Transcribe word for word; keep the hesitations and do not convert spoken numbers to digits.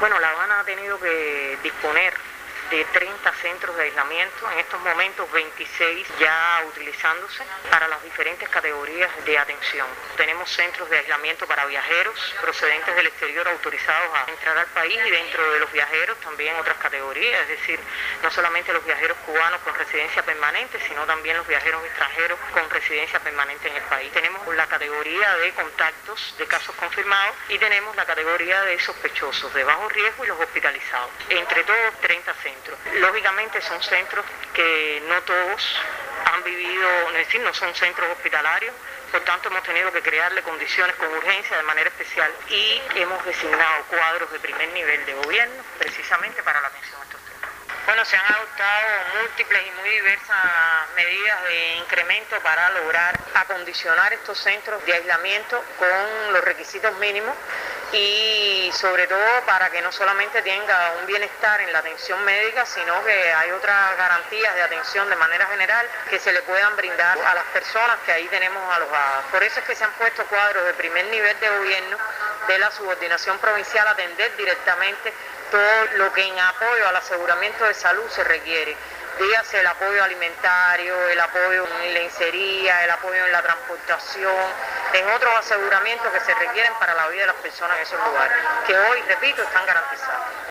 Bueno, La Habana ha tenido que disponer de treinta centros de aislamiento, en estos momentos veintiséis ya utilizándose para las diferentes categorías de atención. Tenemos centros de aislamiento para viajeros procedentes del exterior autorizados a entrar al país, y dentro de los viajeros también otras categorías, es decir, no solamente los viajeros cubanos con residencia permanente, sino también los viajeros extranjeros con residencia permanente en el país. Tenemos la categoría de contactos de casos confirmados y tenemos la categoría de sospechosos de bajo riesgo y los hospitalizados. Entre todos, treinta centros. Lógicamente son centros que no todos han vivido, es decir, no son centros hospitalarios, por tanto hemos tenido que crearle condiciones con urgencia de manera especial y hemos designado cuadros de primer nivel de gobierno precisamente para la atención a estos temas. Bueno, se han adoptado múltiples y muy diversas medidas de incremento para lograr acondicionar estos centros de aislamiento con los requisitos mínimos y sobre todo para que no solamente tenga un bienestar en la atención médica, sino que hay otras garantías de atención de manera general que se le puedan brindar a las personas que ahí tenemos alojadas. Por eso es que se han puesto cuadros de primer nivel de gobierno de la subordinación provincial a atender directamente todo lo que en apoyo al aseguramiento de salud se requiere. Dígase el apoyo alimentario, el apoyo en lencería, el apoyo en la transportación, en otros aseguramientos que se requieren para la vida de las personas en esos lugares, que hoy, repito, están garantizados.